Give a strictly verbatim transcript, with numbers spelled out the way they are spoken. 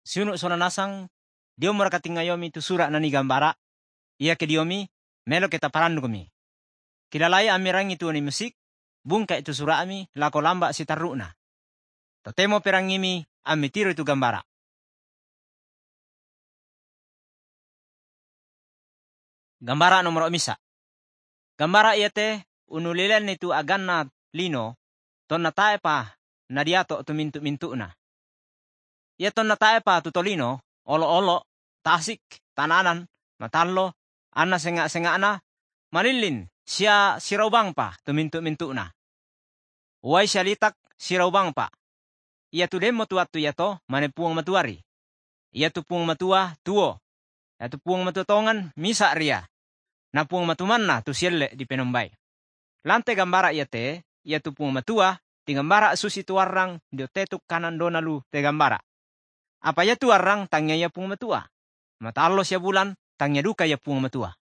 Siunu sona nasang, dio mora katingayomi tu sura nani gambara, ia ke diomi, melo kita parandu kami. Kilalai amirangi tu ni musik, bungka itu sura ami, lako lamba si taruna. Totemo perangimi, ami tiru itu gambara. Gambara nomor misa. Gambara ia te, unulilen itu aganna lino, ton natae pa, nadiato tu mintu-mintu na. Ia ton natae pa tu tolino, olo-olo, tasik, tananan, matallo, anna senga-senga na, malilin, siya siraubang pa tu mintu-mintu na. Uway siya litak siraubang pa. Ia tu demo tuat tu yato, manepuang matuari. Ia tu puang matua tuo. Ia tu puang matua tongan, misa ria. Na puang matuman na tu sielle di penombay. Lante gambara ia te, ia tu puang matua, ti gambara susi tu warang, dio tetuk kanan donalu te gambara. Apa ya tu warang tangnya ya puang matua. Matalo siya bulan, tangnya duka ya puang matua.